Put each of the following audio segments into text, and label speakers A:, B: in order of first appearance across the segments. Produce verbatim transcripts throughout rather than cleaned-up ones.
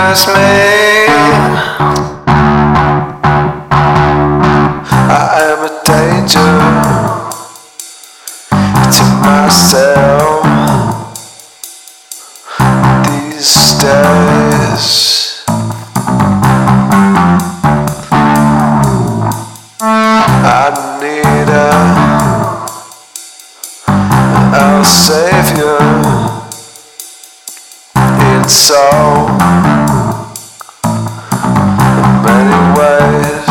A: recognize me. I am a danger to myself these days. I need a, a savior in so many ways.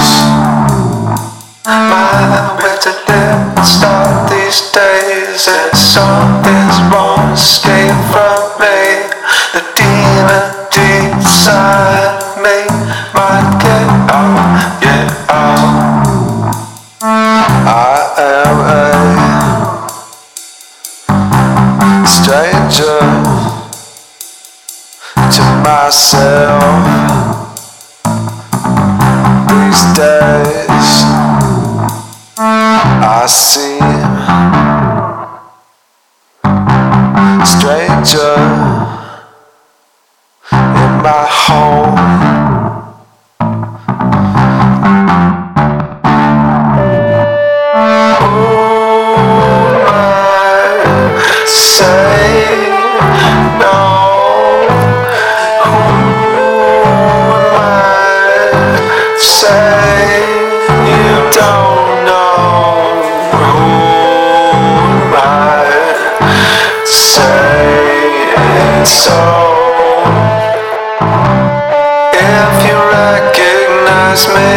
A: My winter didn't start these days, and something's wrong, escape from me. The demon deep inside me might get out, get out. I am a stranger to myself these days. I seem stranger in my home. So, if you recognize me,